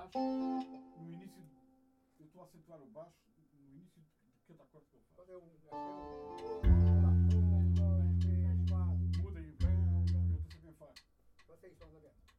baixo no início. Eu estou a acentuar o baixo no início de cada acorde que eu faço. Fazer um. Muda e eu estou sempre em Fá. Vocês estão a ver.